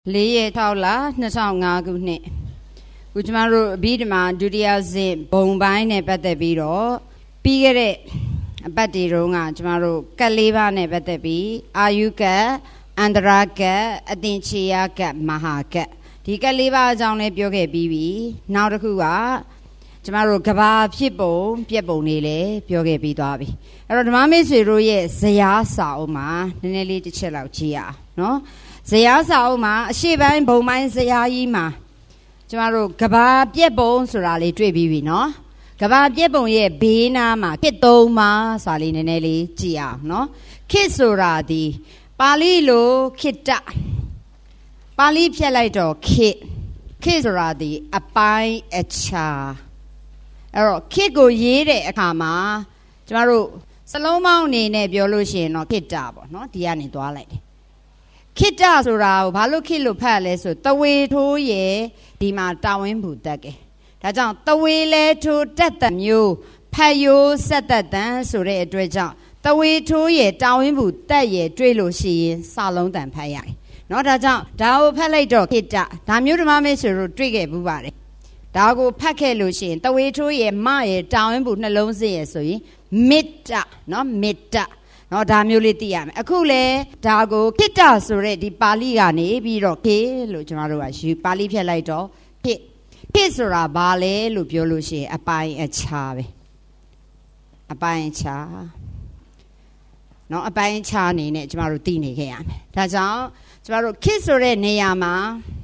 4 ရက်ထောက်လာ2005ခုနှစ်ခုကျမတို့အဘိဓမ္မာဒုတိယစစ်ဘုံပိုင်းနဲ့ပတ်သက်ပြီးတော့ပြီးခဲ့တဲ့အပတ်ဒီတုန်းကကျမတို့ကတ်၄ပါးနဲ့ပတ်သက်ပြီးအာယုကတ်အန္တရာကတ်အသင်္ချေယကတ်မဟာကတ်ဒီကတ်၄ပါးအကြောင်းလည်းပြောခဲ့ပြီးပြီနောက်တစ်ခုကကျမတို့ကဘာဖြစ်ပုံပြက်ပုံတွေလည်းပြောခဲ့ပြီးသွားပြီအဲ့တော့ဓမ္မမိတ်ဆွေတို့ရဲ့ဇယားစာအုပ်မှာနည်းနည်းလေးတစ်ချက်လောက်ကြည့်ရအောင်နော်ဇယားစာအုပ်မှာအရှိပိုင်းဘုံပိုင်းဇယားကြီးမှာကျမတို့ကဘာပြက်ပုံဆိုတာလေးတွေ့ပြီးပြီနော်ကဘာပြက်ပုံရဲ့ဘေးနားမှာခေတ်သုံးပါဆိုတာလေးနည်းနည်းလေးကြည့်အောင်နော်ခေတ်ဆိုတာဒီပါဠိလိုခေတ္တပါဠိဖြတ်လိုက်တော့ခေတ်ဆိုတာဒီအပိုင်းအခြားအဲ့တော့ခေတ်ကိုရေးတဲ့အခါမှာကျမတို့စလုံးပေါင်းအနေနဲ့ပြောလို့ရှိရင်တော့ခေတ္တပေါ့နော်ဒီကနေသွားလိုက်တယ်ခေတ္တဆိုတာကိုဘာလို့ခေတ်လို့ဖတ်လဲဆိုတဝေထိုးရဲ့ဒီမှာတာဝင်းဘူးတက်ကဲဒါကြောင့်တဝေလဲထိုးတက်တဲ့မျိုးဖတ်ရိုးဆက်သက်တန်ဆိုတဲ့အတွက်ကြောင့်တဝေထိုးရဲ့တာဝင်းဘူးတက်ရဲ့တွေ့လို့ရှိရင်စာလုံးတန်ဖတ်ရတယ်နော်ဒါကြောင့်ဒါကိုဖတ်လိုက်တော့ခေတ္တဒါမျိုးဓမ္မမိတ်ဆွေတို့တွေ့ခဲ့ဘူးပါတယ်ဒါကိုဖတ်ခဲ့လို့ရှိရင်တဝေထိုးရဲ့မရဲ့တာဝင်းဘူးနှလုံးစရဲ့ဆိုရင်မေတ္တာနော်မေတ္တာနော်ဒါမျိုးလေးသိရမယ်အခုလေဒါကိုခေတ္တဆိုတဲ့ဒီပါဠိကနေပြီးတော့ခေလို့ကျွန်တော်တို့ကယူပါဠိဖြတ်လိုက်တော့ခေဆိုတာဘာလဲလို့ပြောလို့ရှိရင်အပိုင်းအခြားပဲအပိုင်းအခြားနော်အပိုင်းအခြားအနေနဲ့ကျွန်တော်တို့သိနေခဲ့ရမယ်ဒါကြောင့်ကျွန်တော်တို့ခေဆိုတဲ့နေရာမှာ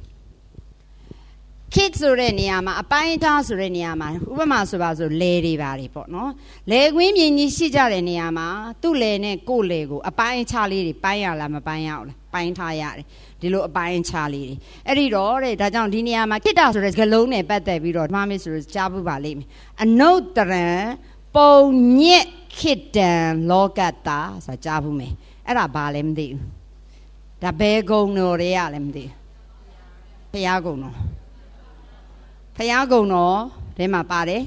ခေတ်ဆိုတဲ့နေရာမှာအပိုင်းသားဆိုတဲ့နေရာမှာဥပမာဆိုပါဆိုလဲတွေပါတွေပေါ့နော်လဲကွင်းမြင်ကြီးရှိကြတဲ့နေရာမှာသူ့လဲနဲ့ကို့လဲကိုအပိုင်းခြားလေးတွေပိုင်းရလားမပိုင်းရဘူးလားပိုင်းထားရတယ်ဒီလိုအပိုင်းခြားလေးတွေအဲ့ဒီတော့တဲ့ဒါကြောင့်ဒီနေရာမှာခေတ္တဆိုတဲ့စကားလုံးနဲ့ပတ်သက်ပြီးတော့ဓမ္မမိတ်ဆိုကြားဖို့ပါလိမ့်မယ်အနုတ္တရံပုံညက်ခေတ္တံလောကတ္တဆိုတာကြားဖို့မယ်အဲ့ဒါဘာလဲမသိဘူးဒါဘယ်ကုံတော်တွေကလည်းမသိဘူးဘုရားကုံတော်ဖယားကုံတော်ထဲမှာပါတယ်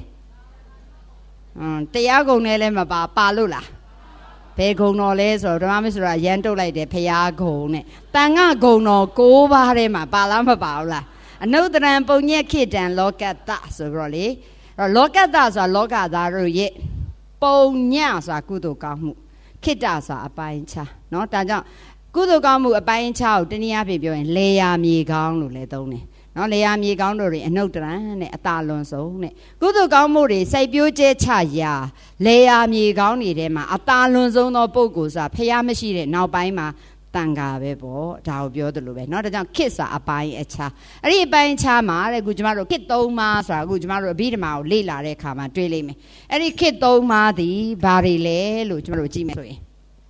တရားကုံနဲ့လည်းမပါလို့လားဘယ်ကုံတော်လဲဆိုတော့ဓမ္မမဆိုတာရန်တုတ်လိုက်တယ်ဖယားကုံနဲ့တန်ခကုံတော်6ပါးထဲမှာပါလားမပါဘူးလားအနုတ္တရံပုံညက်ခေတ္တံလောကတ္တဆိုပြီးတော့လေလောကတ္တဆိုတာလောကသားတို့ရဲ့ပုံညဆိုတာကုသိုလ်ကောင်းမှုခေတ္တဆိုတာအပိုင်းခြားเนาะဒါကြောင့်ကုသိုလ်ကောင်းမှုအပိုင်းခြားကိုတနည်းအားဖြင့်ပြောရင်လေယာမြေကောင်းလို့လည်းသုံးတယ်နော်လေယာမြေကောင်းတို့တွေအနုတ္တရံနဲ့အတာလွန်ဆုံးနဲ့ကုသိုလ်ကောင်းမှုတွေစိုက်ပျိုးကျဲချရာလေယာမြေကောင်းတွေထဲမှာအတာလွန်ဆုံးသောပုဂ္ဂိုလ်ဆိုတာဖျားမရှိတဲ့နောက်ပိုင်းမှာတန်ခါပဲပေါ့ဒါကိုပြောသလိုပဲเนาะဒါကြောင့်ခေတ်စာအပိုင်းအခြားအဲ့ဒီအပိုင်းအခြားမှာတဲ့ခုကျမတို့ခေတ်၃ပါးဆိုတာခုကျမတို့အဘိဓမ္မာကိုလေ့လာတဲ့အခါမှာတွေ့လိမ့်မယ်အဲ့ဒီခေတ်၃ပါးသည်ဘာတွေလဲလို့ကျမတို့ကြည့်မယ်ဆိုရင်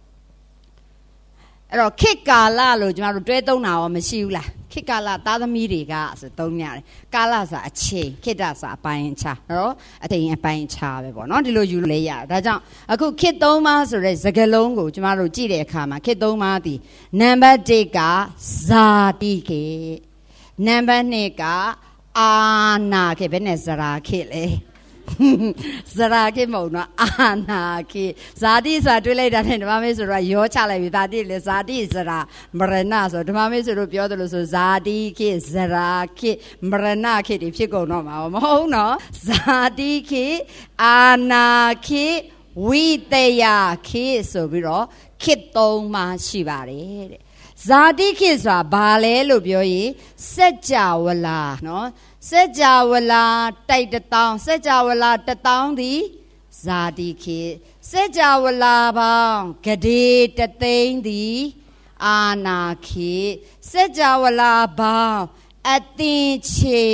အဲ့တော့ခေတ်ကာလလို့ကျမတို့တွဲသုံးတာရောမရှိဘူးလားခေတ်ကာလသားသမီးတွေကဆိုသုံးရတယ်ကာလဆိုအချိန်ခေတ္တဆိုအပိုင်းအခြားနော်အချိန်အပိုင်းအခြားပဲပေါ့နော်ဒီလိုယူလို့ရတာဒါကြောင့်အခုခေတ်၃ပါးဆိုတဲ့စကားလုံးကိုကျမတို့ကြည့်တဲ့အခါမှာခေတ်၃ပါးဒီနံပါတ်1ကဇာတိခေတ်နံပါတ်2ကအာနာခေတ်ဘယ်နဲ့ဇရာခေတ်လဲဇရာခေမုံတော့အာနာခေဇာတိဆိုတာတွေးလိုက်တာနဲ့ဓမ္မမိတ်ဆိုတော့ရောချလိုက်ပြီဇာတိလေဇာတိဇရာမရဏဆိုဓမ္မမိတ်ဆိုတော့ပြောတယ်လို့ဆိုဇာတိခေဇရာခေမရဏခေတွေဖြစ်ကုန်တော့မှာမဟုတ်နော်ဇာတိခေအာနာခေဝိတယခေဆိုပြီးတော့ခေသုံးပါရှိပါတယ်တဲ့ဇာတိခေဆိုတာဘာလဲလို့ပြောရင်စัจ java လာနော်စัจ java လာတိုက်1000စัจ java လာ1000ဒီဇာတိခေစัจ java လာပေါင်းဂဒေတသိန်းဒီအာနာခေစัจ java လာပေါင်းအသင်္ချေ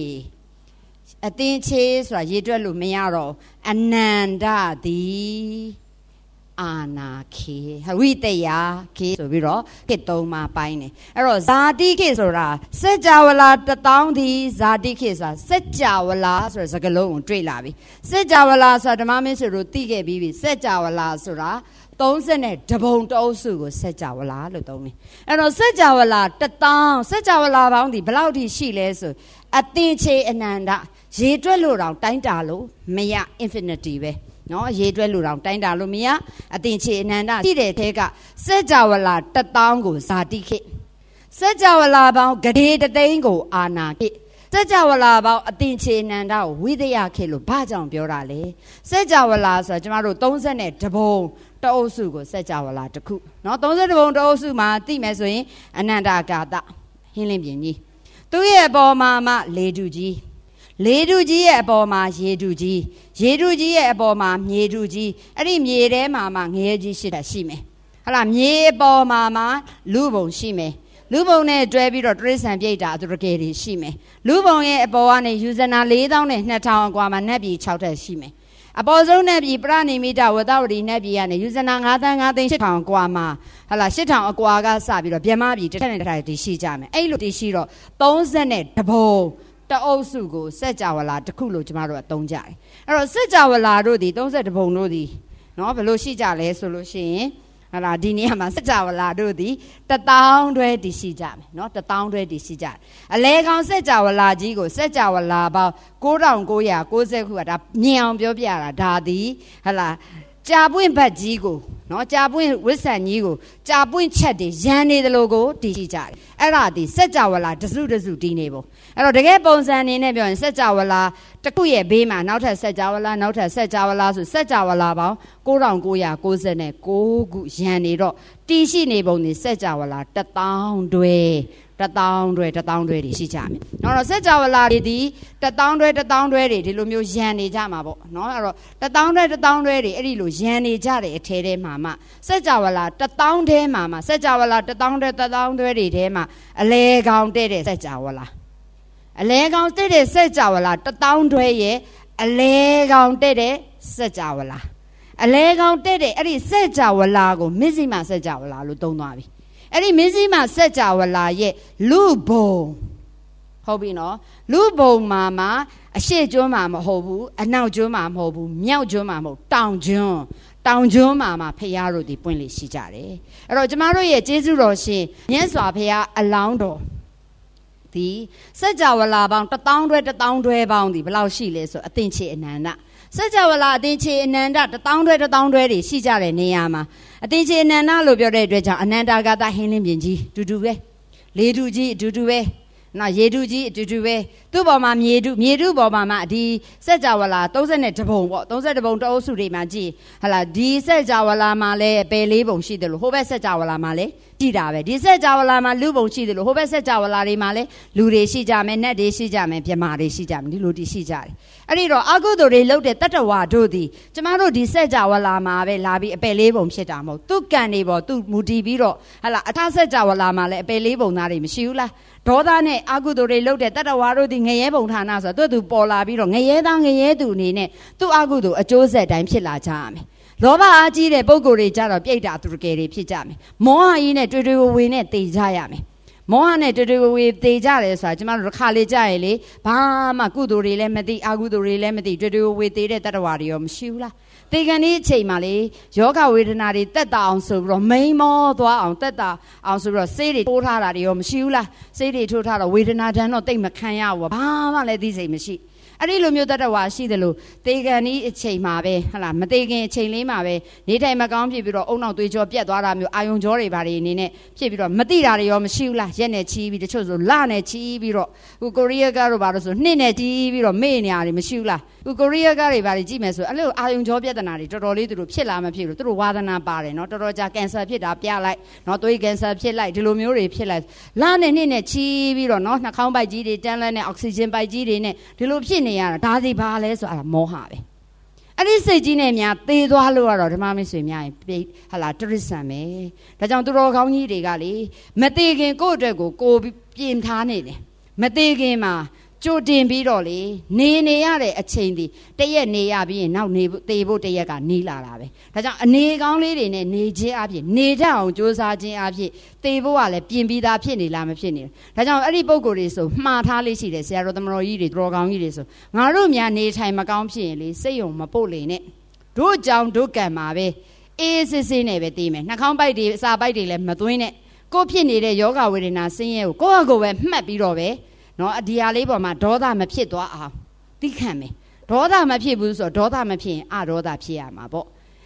ဆိုတာရေးတွက်လို့မရတော့အနန္တသည်အာနာခေဝိတယခေဆိုပြီးတော့ခေသုံးပါပိုင်းနေအဲ့တော့ဇာတိခေဆိုတာစัจ java လာ1000ဒီဇာတိခေဆိုတာစัจ java လာဆိုတဲ့စကားလုံးကိုတွေ့လာပြီစัจ java လာဆိုတာဓမ္မမင်းဆိုလို့သိခဲ့ပြီးပြီစัจ java လာဆိုတာ30နဲ့တပုံတအုပ်စုကိုစัจ java လာလို့သုံးတယ်အဲ့တော့စัจ java လာ1000စัจ java လာပေါင်းဒီဘယ်လောက်ထိရှိလဲဆိုအသင်္ချေအနန္တရေတွက်လို့တော့တိုင်းတာလို့မရ infinity ပဲနော်ရေတွဲလူတော်တိုင်းတာလို့မရအတင်ချေအနန္တရှိတဲ့ထဲကစัจ java လာ1000ကိုဇာတိခေစัจ java လာပေါင်းဂရေတသိန်းကိုအာနာခေစัจ java လာပေါင်းအတင်ချေနန္ဒကိုဝိသယခေလို့ဘာကြောင့်ပြောတာလဲစัจ java လာဆိုကျမတို့30ပုံတအုပ်စုကိုစัจ java လာတစ်ခုเนาะ30ပုံတအုပ်စုမှာသိမယ်ဆိုရင်အနန္တကာတဟင်းလင်းပြင်းကြီးသူ့ရဲ့အပေါ်မှာမှလေတုကြီးရဲ့အပေါ်မှာရေတုကြီးရဲ့အပေါ်မှာမြေတုကြီးအဲ့ဒီမြေထဲမှာမှငရဲကြီးရှိတာရှိမယ်ဟလားမြေအပေါ်မှာမှလူပုံရှိမယ်လူပုံနဲ့တွဲပြီးတော့တရိษံပြိတ္တာသူတကယ်တွေရှိမယ်လူပုံရဲ့အပေါ်ကနေယူဇနာ4200အကွာမှာနတ်ပြည်6ထက်ရှိမယ်အပေါ်ဆုံးနတ်ပြည်ပရဏိမိတဝတ္တဝတီနတ်ပြည်ကနေယူဇနာ9,500,000အကွာမှာဟလား8,000အကွာကစပြီးတော့ဗြဟ္မပြည်တစ်ထက်နဲ့တစ်ထက်တည်ရှိကြမယ်အဲ့လိုတည်ရှိတော့30ပုံတအုပ်စုကိုစัจ java လာတစ်ခုလို့ကျမတို့ကသုံးကြတယ်အဲ့တော့စัจ java လာတို့ဒီ30ပုံတို့ဒီနော်ဘယ်လိုရှိကြလဲဆိုလို့ရှိရင်ဟလာဒီနေရာမှာစัจ java လာတို့ဒီ1000တွဲတည်ရှိကြမယ်နော်1000တွဲတည်ရှိကြတယ်အလဲကောင်စัจ java လာကြီးကိုစัจ java လာပေါင်း9,990ခုကဒါမြင်အောင်ပြောပြတာဒါဒီဟလာကြာပွင့်ဘတ်ကြီးကိုနော်ကြာပွင့်ဝစ်ဆန်ကြီးကိုကြာပွင့်ချက်တွေရန်နေတယ်လို့ကိုတည်ရှိကြတယ်အဲ့ဒါဒီစัจ java လာတစုတည်နေပုံအဲ့တော့တကယ်ပုံစံအနေနဲ့ပြောရင်စัจ java လာတစ်ခုရဲ့ဘေးမှာနောက်ထပ်စัจ java လာနောက်ထပ်စัจ java လာဆိုစัจ java လာပေါင်း9,996ခုရန်နေတော့တည်ရှိနေပုံဒီစัจ java လာ1000တွဲတွေရှိကြမယ်။နော်တော့စัจ java လာတွေဒီ1000တွဲတွေဒီလိုမျိုးရန်နေကြမှာပေါ့နော်အဲ့တော့1000တွဲတွေအဲ့ဒီလိုရန်နေကြတဲ့အထဲထဲမှာမှစัจ java လာ1000ထဲမှာမှစัจ java လာ1000တွဲတွေထဲမှာအလဲကောင်တဲ့စัจ java လာအလဲကောင်တဲ့စัจ java လာ1000တွဲရဲ့အလဲကောင်တဲ့စัจ java လာအလဲကောင်တဲ့အဲ့ဒီစัจ java လာကိုမစ္စည်းမစัจ java လာလို့သုံးသွားပြီအဲ့ဒီမစ္စည်းမစัจ java လာရဲ့လူဘုံဟုတ်ပြီနော်လူဘုံမှာအရှိကျွန်းမှာမဟုတ်ဘူးအနောက်ကျွန်းမှာမဟုတ်ဘူးမြောက်ကျွန်းမှာမဟုတ်တောင်ကျွန်းမှာဖရာတို့ဒီပွင့်လေရှိကြတယ်အဲ့တော့ကျမတို့ရဲ့ကျေးဇူးတော်ရှင်မြတ်စွာဘုရားအလောင်းတော်ဒီစัจ java လာပေါင်း1000တွဲပေါင်းဒီဘယ်လောက်ရှိလဲဆိုအသင်္ချေအနန္တစัจ java လာအသင်္ချေအနန္တ1000တွဲတွေရှိကြတဲ့နေရာမှာအသင်္ချေအနန္တလို့ပြောတဲ့အတွက်ကြောင့်အနန္တကာသဟင်းလင်းပြင်ကြီးတူတူပဲလေတုကြီးအတူတူပဲနော်ရေတုကြီးအတူတူပဲသူ့ပေါ်မှာမြေတုပေါ်မှာဒီစัจ java လာ30ပုံပေါ့30ပုံတအုပ်စုတွေမှာကြည့်ဟလာဒီစัจ java လာမှာလည်းပယ်4ပုံရှိတယ်လို့ဟိုဘက်စัจ java လာမှာလည်းကြည့်တာပဲဒီစัจ java လာမှာလူပုံရှိတယ်လို့ဟိုဘက်စัจ java လာတွေမှာလည်းလူတွေရှိကြမယ်နတ်တွေရှိကြမယ်ပြမာတွေရှိကြမယ်ဒီလိုတည်ရှိကြတယ်အဲ့ဒီတော့အကုသိုလ်တွေလုပ်တဲ့တတ္တဝါတို့ဒီကျမတို့ဒီစัจ java လာမှာပဲလာပြီးအပယ်4ပုံဖြစ်တာမဟုတ်သူကံနေပေါ်သူမူတည်ပြီးတော့ဟလာအထစัจ java လာမှာလည်းအပယ်4ပုံသားတွေမရှိဘူးလားဒေါသနဲ့အကုသိုလ်တွေလုပ်တဲ့တတ္တဝါတို့ဒီငရဲပုံဌာနဆိုတော့သူပေါ်လာပြီးတော့ငရဲသားငရဲသူအနေနဲ့သူ့အကုသိုလ်အကျိုးဆက်တိုင်းဖြစ်လာကြရမယ်လောဘအားကြီးတဲ့ပုဂ္ဂိုလ်တွေကြတော့ပြိတ္တာသူတကယ်တွေဖြစ်ကြမယ်မောဟကြီးနဲ့တွေ့ဝေနဲ့တည်ကြရမယ်မောဟနဲ့တွေ့ဝေတည်ကြတယ်ဆိုတာကျမတို့တစ်ခါလေကြရလေဘာမှကုသိုလ်တွေလည်းမသိအကုသိုလ်တွေလည်းမသိတွေ့ဝေတည်တဲ့တတ္တဝါတွေရောမရှိဘူးလားတေကန်ဒီအချိန်မှာလေယောဂဝေဒနာတွေတက်တာအောင်ဆိုပြီးတော့မိန်မောသွားအောင်တက်တာအောင်ဆိုပြီးတော့ဆေးတွေထိုးထားတာတွေရောမရှိဘူးလားဆေးတွေထိုးထားတော့ဝေဒနာတန်းတော့တိတ်မခံရဘူးဘာမှလည်းသိစိတ်မရှိအဲ့ဒီလိုမျိုးတတ္တဝါရှိတယ်လို့တေကန်ဒီအချိန်မှာပဲဟလာမတေခင်အချိန်လေးမှာပဲနေထိုင်မကောင်းဖြစ်ပြီးတော့အုံနောက်သွေးကြောပြတ်သွားတာမျိုးအာယုံကြောတွေဘာတွေအနေနဲ့ဖြစ်ပြီးတော့မသိတာတွေရောမရှိဘူးလားရက်နဲ့ချီးပြီးတချို့ဆိုလနဲ့ချီးပြီးတော့ဟိုကိုရီးယားကတို့ဘာလို့ဆိုနှစ်နဲ့ချီးပြီးတော့မေ့နေရတယ်မရှိဘူးလားဟိုကိုရီးယားကတွေဘာတွေကြည့်မယ်ဆိုအဲ့လိုအာယုံကြောပြဿနာတွေတော်တော်လေးသူတို့ဖြစ်လာမဖြစ်လို့သူတို့ဝါသနာပါတယ်နော်တော်တော်ကြာကင်ဆာဖြစ်တာပြလိုက်နော်သွေးကင်ဆာဖြစ်လိုက်ဒီလိုမျိုးတွေဖြစ်လိုက်လနဲ့နှစ်နဲ့ချီးပြီးတော့နော်နှာခေါင်းပိုက်ကြီးတွေတန်းလန်းနဲ့အောက်ဆီဂျင်ပိုက်ကြီးတွေနဲ့ဒီလိုဖြစ်နေရတာဒါစီဘာလဲဆိုအဲ့ဒါမောဟပဲအဲ့ဒီစိတ်ကြီးနဲ့များသေသွားလို့ကတော့ဓမ္မမင်းဆွေများရင်ဟလာတရစ္ဆာန်ပဲဒါကြောင့်သူတော်ကောင်းကြီးတွေကလေမသေးခင်ကိုယ့်အတွက်ကိုပြင်ထားနေတယ်မသေးခင်မှာကြိုတင်ပြီးတော့လေနေရတဲ့အချိန်ဒီတရက်နေရပြီးရင်နောက်နေသေဖို့တရက်ကနေလာတာပဲဒါကြောင့်အနေကောင်းလေးတွေနဲ့နေခြင်းအဖြစ်နေတတ်အောင်ကြိုးစားခြင်းအဖြစ်သေဖို့ကလည်းပြင်ပြီးသားဖြစ်နေလားမဖြစ်နေဒါကြောင့်အဲ့ဒီပုံကိုယ်တွေဆိုမှားထားလေးရှိတယ်ဆရာတော်သမတော်ကြီးတွေတော်ကောင်းကြီးတွေဆိုငါတို့များနေထိုင်မကောင်းဖြစ်ရင်လေစိတ်ယုံမပုတ်လေနဲ့တို့ကြောင့်တို့ကံမှာပဲအေးစစ်စစ်နဲ့ပဲသိမယ်နှာခေါင်းပိုက်တွေအစာပိုက်တွေလည်းမသွင်းနဲ့ကိုဖြစ်နေတဲ့ယောဂဝေဒနာဆင်းရဲကိုယ့်အကိုပဲမှတ်ပြီးတော့ပဲနော်အဒီဟာလေးပေါ်မှာဒေါသမဖြစ်သွားအောင်သိခံမယ်ဒေါသမဖြစ်ဘူးဆိုတော့ဒေါသမဖြစ်ရင်အဒေါသဖြစ်ရမှာပေါ့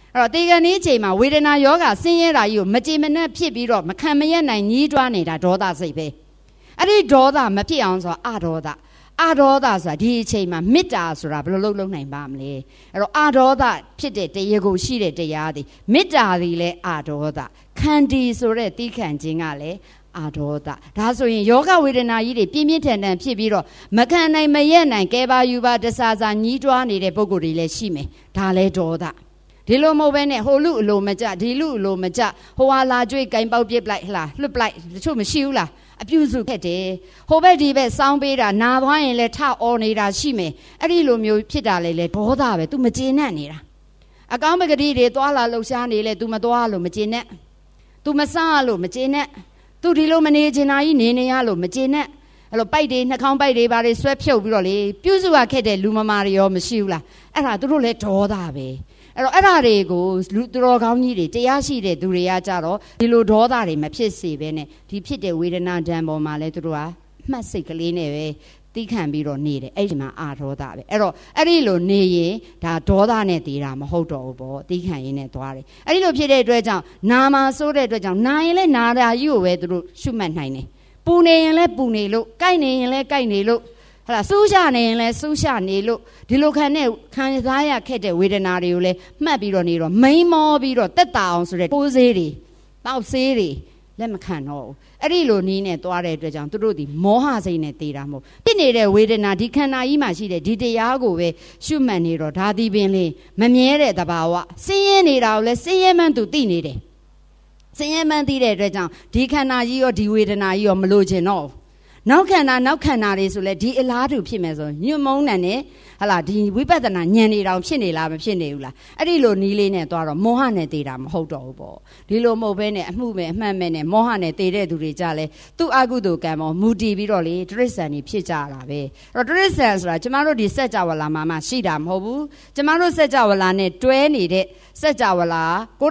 တေကန်နေချိန်မှာဝေဒနာယောဂဆင်းရဲတာကြီးကိုမကြည်မနှက်ဖြစ်ပြီးတော့မခံမရနိုင်ညှိတွားနေတာဒေါသစိတ်ပဲအဲ့ဒီဒေါသမဖြစ်အောင်ဆိုအာဒေါသဆိုတာဒီအချိန်မှာမေတ္တာဆိုတာဘယ်လိုလုပ်နိုင်ပါမလဲအဲ့တော့အာဒေါသဖြစ်တဲ့တရားကိုရှိတဲ့တရားသည်မေတ္တာသည်လည်းအာဒေါသခန္တီဆိုတဲ့တိခံခြင်းကလည်းအာဒေါသဒါဆိုရင်ယောဂဝေဒနာကြီးတွေပြင်းပြင်းထန်ထန်ဖြစ်ပြီးတော့မခံနိုင်မရက်နိုင်ကဲပါယူပါတဆာဆာညှိတွားနေတဲ့ပုံကိုယ်တွေလည်းရှိမယ်ဒါလည်းဒေါသဒီလိုမဟုတ်ဘဲနဲ့ဟိုလူအလိုမကြဒီလူအလိုမကြဟိုဟာလာကြွေးကင်ပေါက်ပြစ်လိုက်ဟလားလွတ်ပလိုက်တချို့မရှိဘူးလားအပြုစုခဲ့တယ်ဟိုဘက်ဒီဘက်စောင်းပေးတာနာသွားရင်လည်းထအော်နေတာရှိမယ်အဲ့ဒီလိုမျိုးဖြစ်တာလေဒေါသပဲ तू မကျေနပ်နေတာအကောင်းပကတိတွေသွားလာလှုပ်ရှားနေလေ तू မသွားလို့မကျေနပ် तू မစားလို့မကျေနပ် तू ဒီလိုမနေချင်တာကြီးနေရလို့မကျေနပ်အဲ့လိုပိုက်တွေနှာခေါင်းပိုက်တွေဘာတွေဆွဲဖြုတ်ပြီးတော့လေပြုစုရခဲ့တဲ့လူမမာတွေရောမရှိဘူးလားအဲ့ဒါသူတို့လည်းဒေါသပဲအဲ့တော့အဲ့ဒါတွေကိုလူတော်ကောင်းကြီးတွေတရားရှိတဲ့သူတွေကကြတော့ဒီလိုဒေါသတွေမဖြစ်စေဘဲနဲ့ဒီဖြစ်တဲ့ဝေဒနာဓာတ်ပေါ်မှာလဲသူတို့ကမှတ်စိတ်ကလေးနဲ့ပဲသိခံပြီးတော့နေတယ်အဲ့ဒီမှာအာဒေါသပဲအဲ့တော့အဲ့ဒီလိုနေရင်ဒါဒေါသနဲ့တည်တာမဟုတ်တော့ဘူးပေါ့သိခံရင်းနဲ့သွားတယ်အဲ့ဒီလိုဖြစ်တဲ့အတွက်ကြောင့်နာမှာစိုးတဲ့အတွက်ကြောင့်နာရင်လဲနာတာကြီးကိုပဲသူတို့ရှုမှတ်နိုင်တယ်ပူနေရင်လဲပူနေလို့ကြိုက်နေရင်လဲကြိုက်နေလို့ဟလာစူးရှနေရင်လဲစူးရှနေလို့ဒီလိုခံစားရခဲ့တဲ့ဝေဒနာတွေကိုလဲမှတ်ပြီးတော့နေတော့မိန်မောပြီးတော့တက်တာအောင်ဆိုတဲ့ပိုးဆေးတွေတောက်ဆေးတွေလက်မခံတော့ဘူးအဲ့ဒီလိုနီးနဲ့သွားတဲ့အတွက်ကြောင့်သူတို့ဒီမောဟစိတ်နဲ့တည်တာမဟုတ်ဖြစ်နေတဲ့ဝေဒနာဒီခန္ဓာကြီးမှာရှိတဲ့ဒီတရားကိုပဲရှုမှတ်နေတော့ဒါဒီပင်လေးမမြဲတဲ့သဘာဝဆင်းရဲနေတာကိုလဲဆင်းရဲမှန်းသူသိနေတယ်ဆင်းရဲမှန်းသိတဲ့အတွက်ကြောင့်ဒီခန္ဓာကြီးရောဒီဝေဒနာကြီးရောမလိုချင်တော့နောက်ခန္ဓာတွေဆိုလဲဒီအလားတူဖြစ်မယ်ဆိုညွတ်မုန်းတယ်နဲ့ဟလာဒီဝိပဿနာဉာဏ်နေတောင်ဖြစ်နေလားမဖြစ်နေဘူးလားအဲ့ဒီလိုနီးလေးနဲ့သွားတော့မောဟနဲ့တည်တာမဟုတ်တော့ဘူးပေါ့ဒီလိုမဟုတ်ဘဲနဲ့အမှုပဲအမှတ်မဲ့နဲ့မောဟနဲ့တည်တဲ့သူတွေကြလဲသူ့အကုသိုလ်ကံပေါ်မူတည်ပြီးတော့လေတရိစ္ဆာန်ကြီးဖြစ်ကြတာပဲအဲ့တော့တရိစ္ဆာန်ဆိုတာကျမတို့ဒီစัจ java လာမှာရှိတာမဟုတ်ဘူးကျမတို့စัจ java လာနဲ့တွဲနေတဲ့စัจ java လာ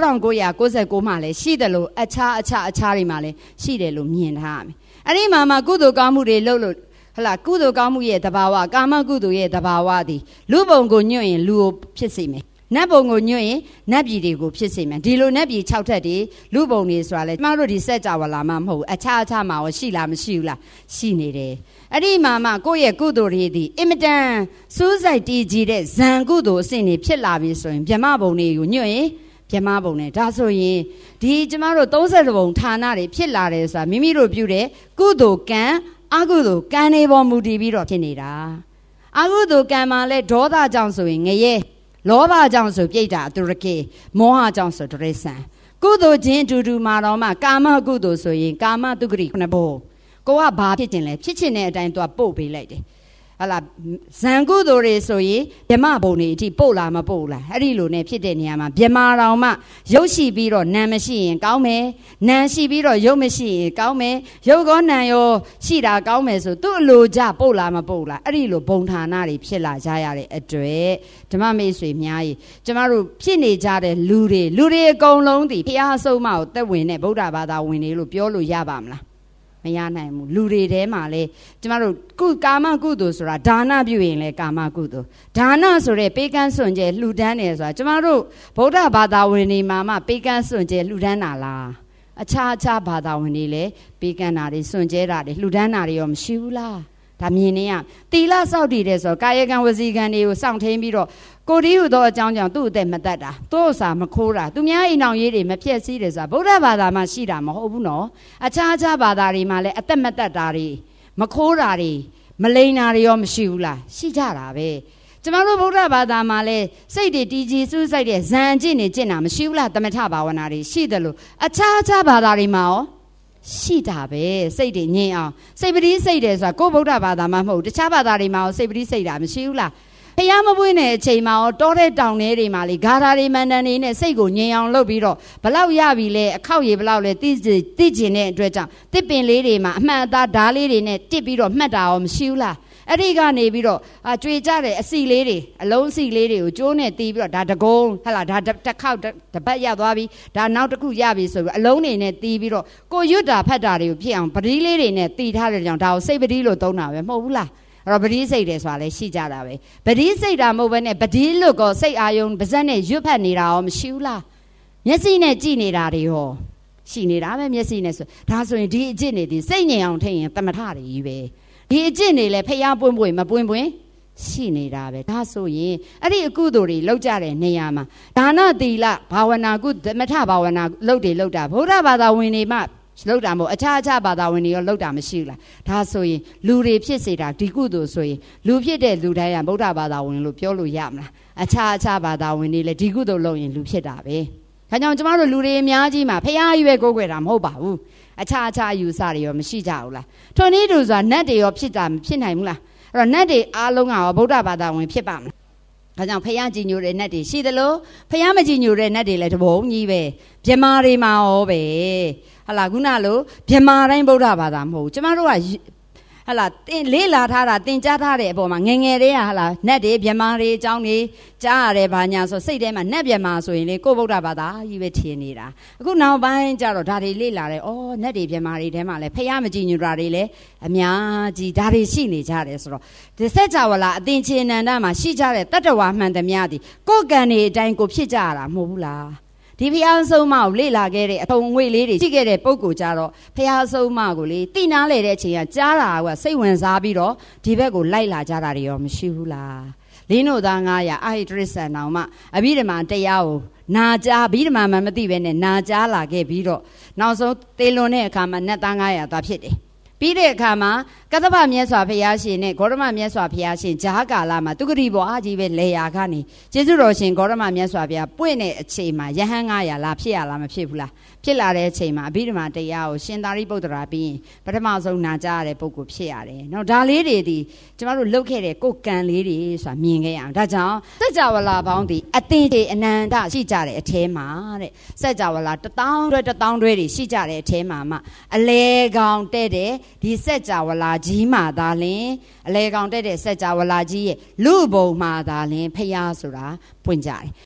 9999မှာလည်းရှိတယ်လို့အခြားတွေမှာလည်းရှိတယ်လို့မြင်ထားရမယ်အဲ့ဒီမှာကုသိုလ်ကောင်းမှုတွေလုပ်လို့ဟလာကုသိုလ်ကောင်းမှုရဲ့သဘာဝကာမကုသိုလ်ရဲ့သဘာဝသည်လူပုံကိုညွှန်ရင်လူကိုဖြစ်စေမယ်နတ်ပုံကိုညွှန်ရင်နတ်ပြည်တွေကိုဖြစ်စေမယ်ဒီလိုနတ်ပြည်6ထက်တွေလူပုံတွေဆိုတာလေကျမတို့ဒီစัจ java လာမှာမဟုတ်ဘူးအခြားမှာရောရှိလားမရှိဘူးလားရှိနေတယ်အဲ့ဒီမှာကိုယ့်ရဲ့ကုသိုလ်တွေသည်အင်မတန်စိုးစိုက်တည်ကြည်တဲ့ဇံကုသိုလ်အစဉ်တွေဖြစ်လာပြီဆိုရင်ဗြဟ္မပုံတွေကိုညွှန်ရင်ဗြဟ္မပုံနဲ့ဒါဆိုရင်ဒီကျမတို့30ပုံဌာနတွေဖြစ်လာတယ်ဆိုတာမိမိတို့ပြုတဲ့ကုသိုလ်ကံအကုသိုလ်ကံတွေပေါ်မူတည်ပြီးတော့ဖြစ်နေတာအကုသိုလ်ကံမှာလဲဒေါသကြောင့်ဆိုရင်ငရဲလောဘကြောင့်ဆိုပြိတ္တာအတုရကေမောဟကြောင့်ဆိုတရိစ္ဆာန်ကုသိုလ်ချင်းအတူတူမှာတော့မှကာမကုသိုလ်ဆိုရင်ကာမတုဂရိ9ဘုံကိုကဘာဖြစ်ခြင်းလဲဖြစ်ခြင်းတဲ့အတိုင်းသူကပို့ပေးလိုက်တယ်ဟလာဇံကုသိုလ်တွေဆိုရင်ဗြဟ္မဘုံတွေအထိပို့လာမပို့လားအဲ့ဒီလိုနဲ့ဖြစ်တဲ့နေရာမှာဗြဟ္မာတော်မှရုပ်ရှိပြီးတော့နာမ်မရှိရင်ကောင်းမယ်နာမ်ရှိပြီးတော့ရုပ်မရှိရင်ကောင်းမယ်ရုပ်ကောနာမ်ရောရှိတာကောင်းမယ်ဆိုသူ့အလိုကြပို့လာမပို့လားအဲ့ဒီလိုဘုံဌာနတွေဖြစ်လာကြရတဲ့အတွက်ဓမ္မမိတ်ဆွေများကြီးကျမတို့ဖြစ်နေကြတဲ့လူတွေအကုန်လုံးဒီဖျားဆုံးမကိုသက်ဝင်တဲ့ဗုဒ္ဓဘာသာဝင်တွေလို့ပြောလို့ရပါမလားမရနိုင်ဘူးလူတွေထဲမှာလဲကျမတို့ကာမကုသိုလ်ဆိုတာဒါနပြုရင်လဲကာမကုသိုလ်ဒါနဆိုတဲ့ပေးကမ်းစွန့်ကြဲလှူဒန်းတယ်ဆိုတာကျမတို့ဗုဒ္ဓဘာသာဝင်တွေမှာပေးကမ်းစွန့်ကြဲလှူဒန်းတာလားအခြားဘာသာဝင်တွေလဲပေးကမ်းတာတွေစွန့်ကြဲတာတွေလှူဒန်းတာတွေရောမရှိဘူးလားဒါမြင်နေရသီလစောင့်တည်တယ်ဆိုကာယကံဝစီကံတွေကိုစောင့်ထိန်ပြီးတော့ကိုဒီဟုသောအကြောင်းကြောင့်သူ့အသက်မတတ်တာသူ့ဥစ္စာမခိုးတာသူများအိမ်အောင်ရေးတွေမဖျက်ဆီးတယ်ဆိုတာဗုဒ္ဓဘာသာမှာရှိတာမဟုတ်ဘူးနော်အခြားဘာသာတွေမှာလည်းအသက်မတတ်တာတွေမခိုးတာတွေမလိန်တာတွေရောမရှိဘူးလားရှိကြတာပဲကျမတို့ဗုဒ္ဓဘာသာမှာလည်းစိတ်တွေတည်ကြည်စူးစိုက်တဲ့ဇံကျင့်နေကျင့်တာမရှိဘူးလားသမထဘာဝနာတွေရှိတယ်လို့အခြားဘာသာတွေမှာရောရှိတာပဲစိတ်တွေငြိမ်အောင်စိတ်ပရိစိတ်တယ်ဆိုတာကိုယ်ဗုဒ္ဓဘာသာမှာမဟုတ်တခြားဘာသာတွေမှာရောစိတ်ပရိစိတ်တာမရှိဘူးလားဖျားမပွင့်တဲ့အချိန်မှာရောတောတဲ့တောင်ထဲတွေမှာလေဂါထာတွေမန္တန်တွေနဲ့စိတ်ကိုငြိမ်အောင်လုပ်ပြီးတော့ဘလောက်ရပြီလဲအခောက်ရည်ဘလောက်လဲသိကျင်တဲ့အတွက်ကြောင့်တစ်ပင်လေးတွေမှာအမှန်အသားဓားလေးတွေနဲ့တစ်ပြီးတော့မှတ်တာရောမရှိဘူးလားအဲ့ဒီကနေပြီးတော့ကြွေကြတဲ့အစီလေးတွေအလုံးအစီလေးတွေကိုကျိုးနဲ့တီးပြီးတော့ဒါတကုံးဟလာဒါတစ်ခေါက်တပတ်ရသွားပြီဒါနောက်တစ်ခုရပြီဆိုပြီးအလုံးတွေနဲ့တီးပြီးတော့ကိုရွတ်တာဖတ်တာတွေကိုဖြစ်အောင်ပတိလေးတွေနဲ့တီးထားတဲ့ကြောင့်ဒါကိုစိတ်ပတိလို့သုံးတာပဲမဟုတ်ဘူးလားပတိစိတ်တယ်ဆိုတာလည်းရှိကြတာပဲပတိစိတ်တာမဟုတ်ဘဲနဲ့ပတိလွတ်ကောစိတ်အာယုံပါဇက်နဲ့ရွတ်ဖတ်နေတာရောမရှိဘူးလားမျက်စိနဲ့ကြည့်နေတာတွေရောရှိနေတာပဲမျက်စိနဲ့ဆိုဒါဆိုရင်ဒီအကျင့်တွေဒီစိတ်ငြိမ်အောင်ထိရင်တမထတွေကြီးပဲဒီအကျင့်တွေလည်းဖျားပွင့်ပွင့်မပွင့်ပွင့်ရှိနေတာပဲဒါဆိုရင်အဲ့ဒီအကုသိုလ်တွေလောက်ကြတဲ့နေရာမှာဒါနသီလဘာဝနာကုသမထဘာဝနာလုပ်တယ်လုပ်တာဗုဒ္ဓဘာသာဝင်တွေမှလောက်တာမဟုတ်အခြားဘာသာဝင်တွေရောလောက်တာမရှိဘူးလားဒါဆိုရင်လူတွေဖြစ်စေတာဒီကုသိုလ်ဆိုရင်လူဖြစ်တဲ့လူတိုင်းကဗုဒ္ဓဘာသာဝင်လို့ပြောလို့ရမလားအခြားဘာသာဝင်တွေလည်းဒီကုသိုလ်လုပ်ရင်လူဖြစ်တာပဲဒါကြောင့်ကျမတို့လူတွေအများကြီးမှာဖျားရွယ်ကိုးကွယ်တာမဟုတ်ပါဘူးအခြားအယူဆတွေရောမရှိကြဘူးလားထိုနည်းတူဆိုတာနတ်တွေရောဖြစ်တာမဖြစ်နိုင်ဘူးလားအဲ့တော့နတ်တွေအားလုံးကရောဗုဒ္ဓဘာသာဝင်ဖြစ်ပါမလားဒါကြောင့်ဖျားကြည်ညိုတဲ့နတ်တွေရှိသလိုဖျားမကြည်ညိုတဲ့နတ်တွေလည်းတဘုံကြီးပဲမြမာတွေမှာရောပဲဟလာခုနလိုမြမာတိုင်းဗုဒ္ဓဘာသာမဟုတ်ဘူးကျမတို့ကဟလာတင်လေးလာထားတာတင်ကြားထားတဲ့အပေါ်မှာငငယ်လေးကဟလာနတ်တွေမြမာတွေအကြောင်းတွေကြားရတယ်ဘာညာဆိုစိတ်ထဲမှာနတ်မြမာဆိုရင်လေကိုဗုဒ္ဓဘာသာကြီးပဲထင်နေတာအခုနောက်ပိုင်းကျတော့ဒါတွေလေးလာတယ်ဩနတ်တွေမြမာတွေထဲမှာလည်းဖျားမကြည်ညိုတာတွေလည်းအများကြီးဒါတွေရှိနေကြတယ်ဆိုတော့ဒီစัจ java လာအသင်္ချေနန္ဒမှာရှိကြတဲ့တတ္တဝါမှန်သမျှဒီကိုယ်ကံတွေအတိုင်းကိုဖြစ်ကြရတာမဟုတ်ဘူးလားဒီဖျားဆုံးမကိုလေ့လာခဲ့တဲ့အထုံငွေလေးတွေရှိခဲ့တဲ့ပုံကိုကြတော့ဖျားဆုံးမကိုလေတိနားလေတဲ့အချိန်ကကြားတာကစိတ်ဝင်စားပြီးတော့ဒီဘက်ကိုလိုက်လာကြတာတွေရောမရှိဘူးလားလင်းတို့သား900အာဟိတရစ္ဆန်တော်မှအဘိဓမ္မာတရားကိုနာကြားအဘိဓမ္မာမှမသိပဲနဲ့နာကြားလာခဲ့ပြီးတော့နောက်ဆုံးသေလွန်တဲ့အခါမှာနတ်သား900သွားဖြစ်တယ်ပြီးတဲ့အခါမှာကသဗ္ဗမြတ်စွာဘုရားရှင်နဲ့ဂေါတမမြတ်စွာဘုရားရှင်ဂျားကာလမှာသူဂတိဘောအားကြီးပဲလေယာကနေကျေးဇူးတော်ရှင်ဂေါတမမြတ်စွာဘုရားပွင့်တဲ့အချိန်မှာယဟန်900လာဖြစ်ရလားမဖြစ်ဘူးလားဖြစ်လာတဲ့အချိန်မှာအဘိဓမ္မာတရားကိုရှင်သာရိပုတ္တရာပြီးရင်ပထမဆုံးနာကြားရတဲ့ပုဂ္ဂိုလ်ဖြစ်ရတယ်။နော်ဒါလေးတွေဒီကျမတို့လုပ်ခဲ့တဲ့ကိုယ်ကံလေးတွေဆိုတာမြင်ခဲ့ရအောင်ဒါကြောင့်စัจ java လာပေါင်းဒီအသင်္ချေအနန္တရှိကြတဲ့အထဲမှာတဲ့စัจ java လာ1000တွဲတွေရှိကြတဲ့အထဲမှာမှအလဲကောင်တဲ့တဲ့ဒီစัจ java လာကြီးမှာသာလင်အလဲကောင်တဲ့တဲ့စัจ java လာကြီးရဲ့လူဘုံမှာသာလင်ဖျားဆိုတာပွင့်ကြတယ်